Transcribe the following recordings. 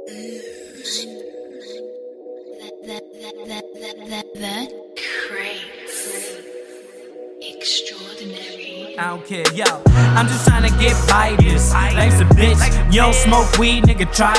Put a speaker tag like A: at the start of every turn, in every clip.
A: That crates extraordinary.
B: I don't care, yo. I'm just trying to get by this. Life's a bitch. You don't smoke weed, nigga, try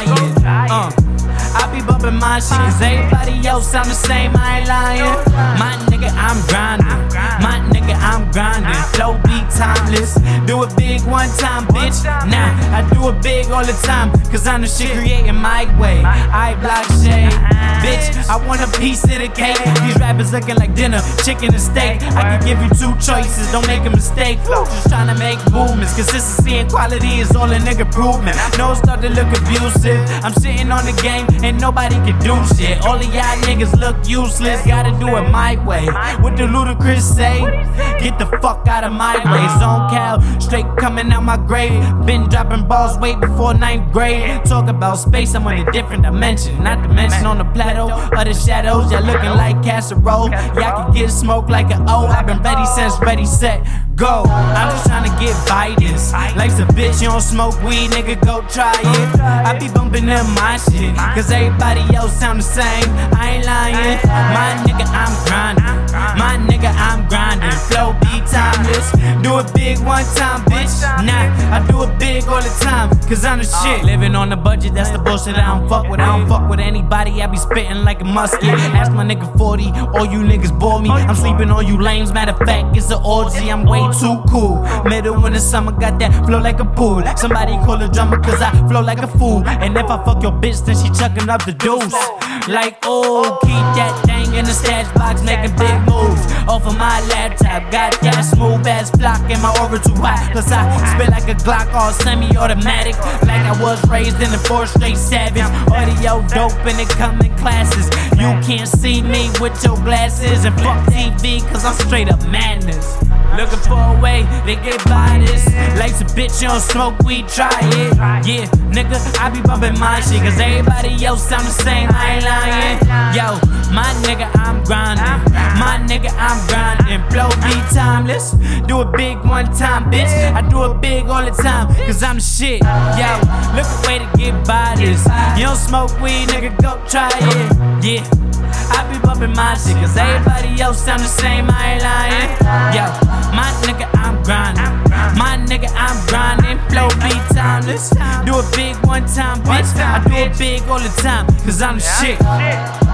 B: it. I be bumping my shit, cause everybody else sound the same, I ain't lying. My nigga, I'm grinding. My nigga, I'm grinding. Flow be timeless. Do it big one time, bitch. Nah, I do it big all the time, cause I'm the shit creating my way. I block shade. Bitch, I want a piece of the cake. These rappers looking like dinner, chicken and steak. I can give you two choices, don't make a mistake. Just trying to make movements. Consistency and quality is all a nigga provement. No start to look abusive. I'm sitting on the game, ain't nobody can do shit. All of y'all niggas look useless. Gotta do it my way. What the Ludacris say? Get the fuck out of my way. Zone Cal, straight coming out my grave. Been dropping balls way before 9th grade. Talk about space, I'm in a different dimension. Not to mention on the plateau of the shadows, y'all looking like casserole. Y'all can get smoked like an O. I've been ready since ready, set, go. I'm just trying to get by this. Life's a bitch, you don't smoke weed, nigga, go try it. I be bumping in my shit, cause everybody else sound the same, I ain't lying. My nigga, I'm grinding. My nigga, I'm grinding. Flow be timeless. Do it big one time, bitch. Nah, I do it big all the time, cause I'm the shit. Living on a budget, that's the bullshit I don't fuck with. I don't fuck with anybody, I be spitting like a musket. Ask my nigga 40, all you niggas bore me. I'm sleeping on you lames, matter of fact, it's an orgy. I'm way too cool. Middle in the summer, got that flow like a pool. Somebody call a drummer, cause I flow like a fool. And if I fuck your bitch, then she chucking up the deuce. Like, oh, keep that thing in the stash box, making big moves. Off of my laptop, got that smooth ass block, and my aura too hot. Plus I spit like a Glock, all semi-automatic, like I was raised in the 4th straight savage. Audio dope and it come in classes. You can't see me with your glasses. And fuck TV, cause I'm straight up madness. Looking for a way to get by this. Life's a bitch, you don't smoke weed, try it. Yeah, nigga, I be bumping my shit, cause everybody else sound the same, I ain't lying. Yo, my nigga, I'm grinding. My nigga, I'm grinding. Flow be timeless. Do it big one time, bitch. I do it big all the time, cause I'm the shit. Yo, look a way to get by this. You don't smoke weed, nigga, go try it. Yeah, I be bumping my shit, cause everybody else sound the same, I ain't lying. Yo, my nigga, I'm grinding. My nigga, I'm grinding. Flow be timeless. Do it big one time, bitch. I do it big all the time, cause I'm the shit.